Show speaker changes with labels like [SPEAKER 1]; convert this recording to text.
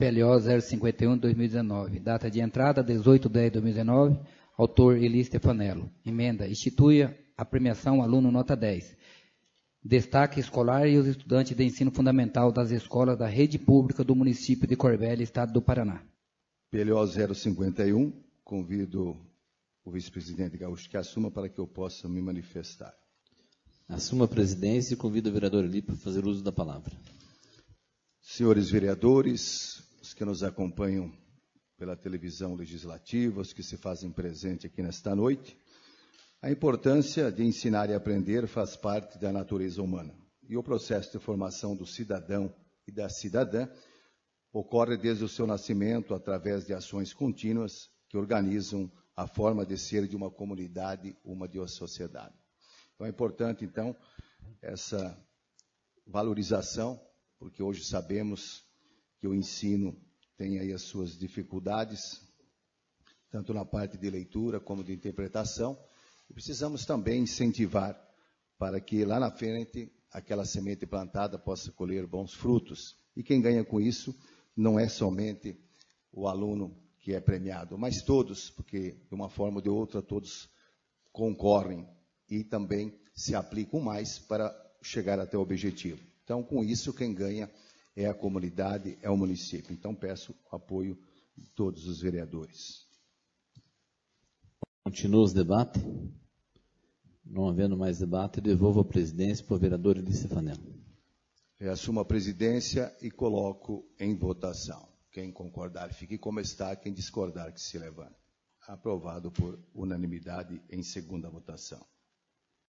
[SPEAKER 1] PLO 051 de 2019. Data de entrada 18/10/2019. Autor Eli Stefanello. Emenda: institui a premiação aluno nota 10. Destaque escolar e os estudantes de ensino fundamental das escolas da rede pública do município de Corbélia, estado do Paraná.
[SPEAKER 2] PLO 051, convido o vice-presidente Gaúcho que assuma para que eu possa me manifestar.
[SPEAKER 3] Assuma a presidência e convido o vereador Eli para fazer uso da palavra.
[SPEAKER 2] Senhores vereadores, os que nos acompanham pela televisão legislativa, os que se fazem presente aqui nesta noite, a importância de ensinar e aprender faz parte da natureza humana. E o processo de formação do cidadão e da cidadã ocorre desde o seu nascimento através de ações contínuas que organizam a forma de ser de uma comunidade, uma de uma sociedade. Então é importante, então, essa valorização, porque hoje sabemos que o ensino tem aí as suas dificuldades, tanto na parte de leitura como de interpretação, e precisamos também incentivar para que lá na frente aquela semente plantada possa colher bons frutos. E quem ganha com isso não é somente o aluno que é premiado, mas todos, porque de uma forma ou de outra todos concorrem e também se aplicam mais para chegar até o objetivo. Então, com isso, quem ganha é a comunidade, é o município. Então, peço o apoio de todos os vereadores.
[SPEAKER 3] Continua os debates. Não havendo mais debate, devolvo a presidência para o vereador Eli Stefanello.
[SPEAKER 2] Reassumo a presidência e coloco em votação. Quem concordar, fique como está. Quem discordar, que se levante. Aprovado por unanimidade em segunda votação.